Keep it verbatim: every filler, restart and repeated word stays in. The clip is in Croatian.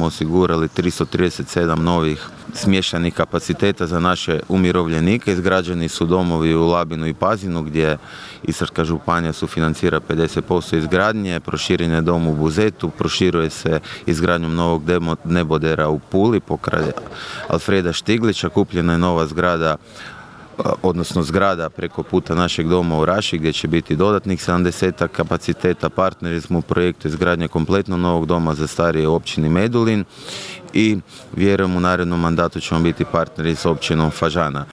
smo osigurali tristo trideset sedam novih smještajnih kapaciteta za naše umirovljenike. Izgrađeni su domovi u Labinu i Pazinu gdje Istarska županija sufinancira pedeset posto izgradnje, proširen je dom u Buzetu, proširuje se izgradnjom novog nebodera u Puli pokraj Alfreda Štiglića, kupljena je nova zgrada odnosno zgrada preko puta našeg doma u Raši gdje će biti dodatnih sedamdeset kapaciteta. Partneri smo u projektu izgradnje kompletno novog doma za starije u općini Medulin i vjerujem u narednom mandatu ćemo biti partneri s općinom Fažana.